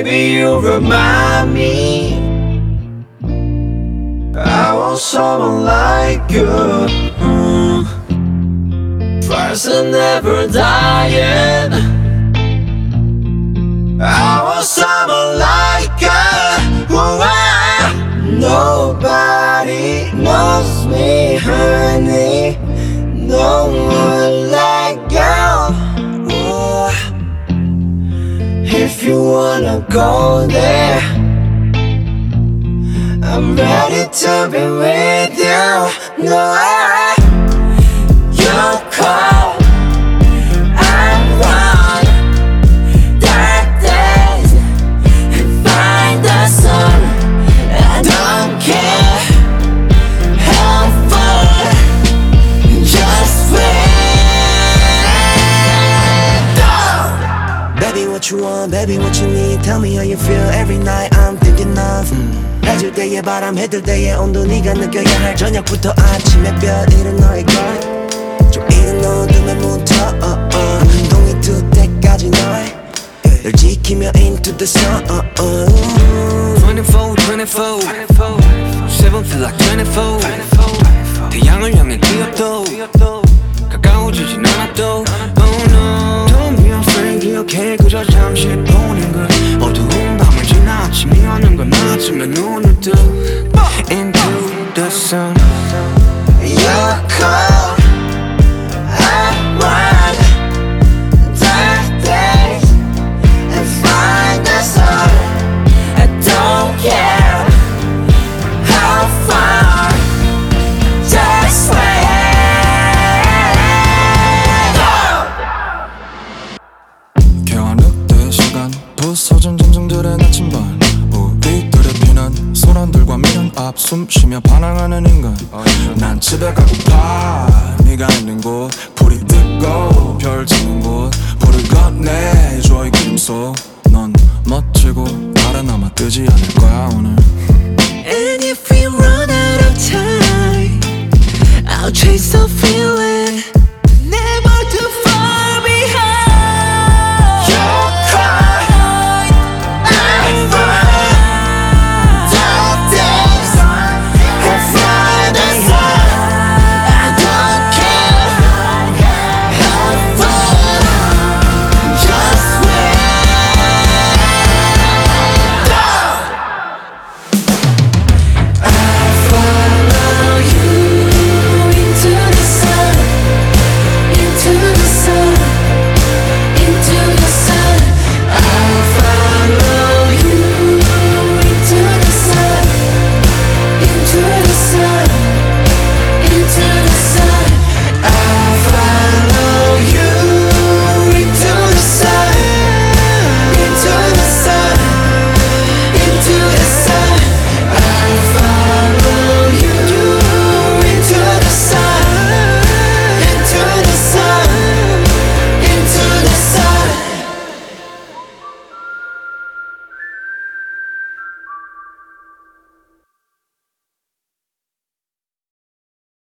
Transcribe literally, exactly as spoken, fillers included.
Baby, you remind me I want someone like you. mm. Fires are never dying. I want someone like you. Ooh, ah. Nobody knows me, honey. No one like you. Ooh. If you wanna go there, I'm ready to be with you. No, I, you call, I run dark days and find the sun. I don't care how far, just wait. Baby, what you want, baby, what you need. Tell me how you feel every night. I'm thinking of mm. 해질 때의 바람, 해들 때의 온도. 네가 느껴야 할 저녁부터 아침의 별. 이른 너의 걸 좀 이른 어둠에 묻어 uh, uh. 눈동이 뜰 때까지 널 지키며 into the sun uh, uh. twenty-four, twenty-four, seven feel like twenty-four. 태양을 향해 뛰어도 가까워지진 않아도 Oh no, don't be afraid. 기억해 그저 잠시 보는 걸. 어두운 밤을 지나 아침이 오는 건 아침에 눈을 떠 Into the sun. You call, I run dark days and find the sun. I don't care how far, just wait. 겨울늑대 시간 부서진 짐승들의 나침반. 우리들의 피난 소란들과 미련 앞 숨쉬며 반항하는 인간. 난 집에 가고파. 네가 있는 곳 불이 뜨고 별 지는 곳 불을 건네줘 이 그림 속. 넌 멋지고 달은 아마 뜨지 않을 거야 오늘.